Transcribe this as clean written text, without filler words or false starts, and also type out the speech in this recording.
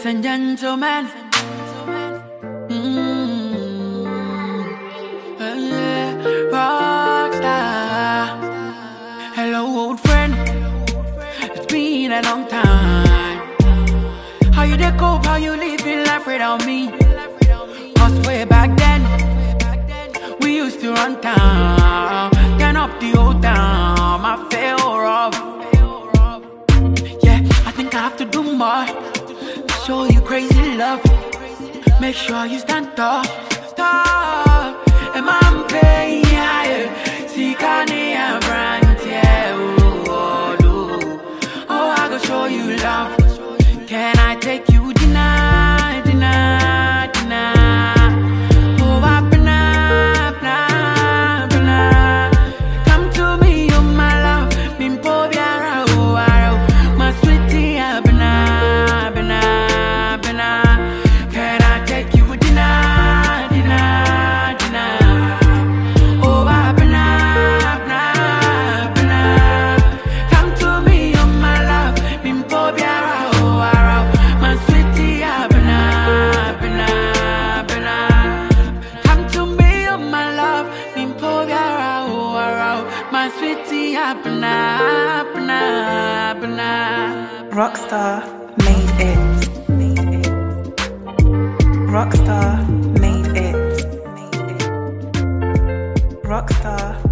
Ladies and gentlemen, rockstar. Hello, old friend. It's been a long time. How you dey cope? How you living life without me? 'Cause way back then, we used to run town, turn up the old town. I feel rough. Yeah, I think I have to do more. Show you crazy love. Make sure you stand tall. Stop. And I'm paying higher. See, Kanye and Brand, yeah. Oh, I go show you love. Can I take you deny? Oh, come to me, oh my love. Bimpo biara, oh, my sweetie, bina. Can I take you deny? Oh, come to me, oh my love. Bimpo biara, oh, my sweetie, bina. Come to me, oh my love. Bimpo biara, oh, my sweetie, bina. Rockstar made it. Rockstar made it. Rockstar.